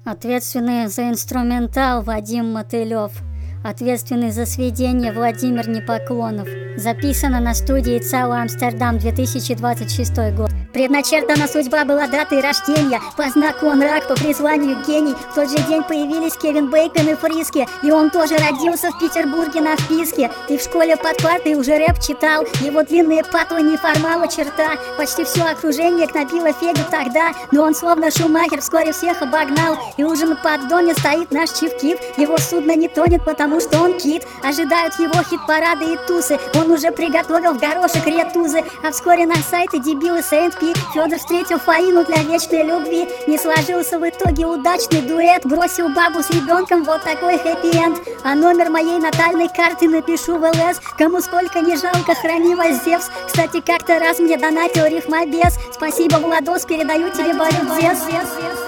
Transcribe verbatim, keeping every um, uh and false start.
Ответственный за инструментал Вадим Мотылев. Ответственный за сведение Владимир Непоклонов. Записано на студии ЦАО Амстердам, две тысячи двадцать шестой год. Предначертана судьба была датой рождения. По знаку он рак, по призванию гений. В тот же день появились Кевин Бейкон и Фриски. И он тоже родился в Петербурге на вписке. И в школе под партой уже рэп читал. Его длинные патлы неформала черта. Почти все окружение гнобило Федю тогда. Но он словно Шумахер вскоре всех обогнал. И уже на поддоне стоит наш Чивкив. Его судно не тонет, потому что он кит. Ожидают его хит-парады и тусы. Он уже приготовил в горошек ретузы. А вскоре на сайты дебилы Сейнт Пи. Федор встретил Фаину для вечной любви. Не сложился в итоге удачный дуэт. Бросил бабу с ребенком, вот такой хэппи-энд. А номер моей натальной карты напишу в ЛС. Кому сколько не жалко, храни вас Зевс. Кстати, как-то раз мне донатил рифмобес. Спасибо, Владос, передаю тебе балет.